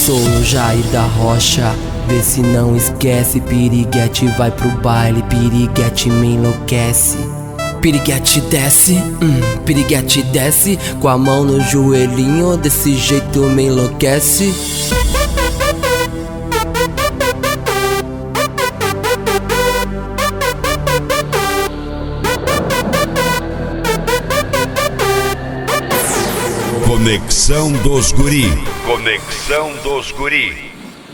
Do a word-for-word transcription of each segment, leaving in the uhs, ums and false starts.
Sou o Jair da Rocha, vê se não esquece. Piriguete vai pro baile, piriguete me enlouquece. Piriguete desce, hum, piriguete desce, com a mão no joelhinho, desse jeito me enlouquece. Conexão dos Guri. Conexão dos Guri.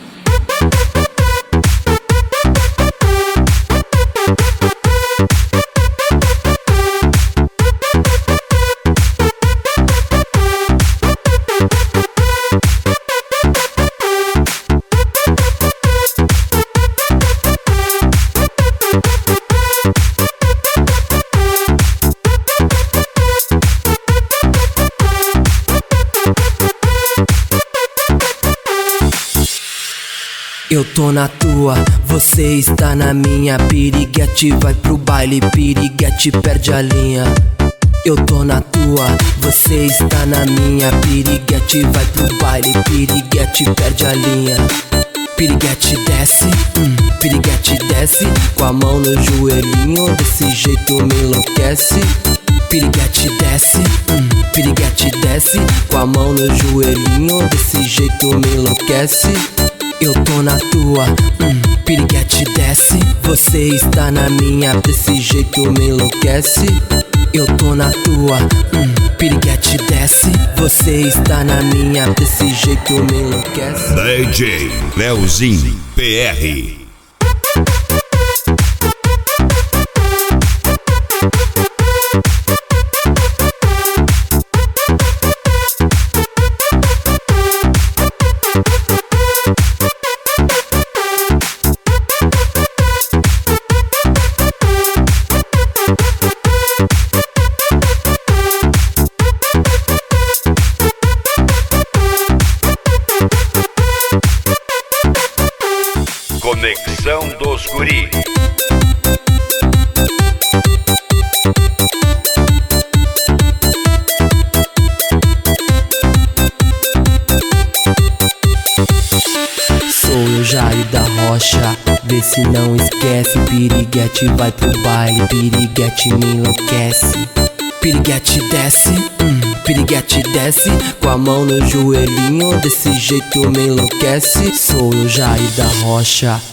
Eu tô na tua, você está na minha. Piriguete vai pro baile, piriguete perde a linha. Eu tô na tua, você está na minha. Piriguete vai pro baile, piriguete perde a linha. Piriguete desce, hum, piriguete desce, com a mão no joelhinho, desse jeito me enlouquece. Piriguete desce, hum, piriguete desce, com a mão no joelhinho, desse jeito me enlouquece. Eu tô na tua, hum, piriguete desce, você está na minha, desse jeito me enlouquece. Eu tô na tua, hum, piriguete desce, você está na minha, desse jeito me enlouquece. D J Leozinho P R. Conexão dos Guri. Sou o Jair da Rocha, vê se não esquece. Piriguete vai pro baile, piriguete me enlouquece. Piriguete desce, hum, piriguete desce, com a mão no joelhinho, desse jeito me enlouquece. Sou o Jair da Rocha.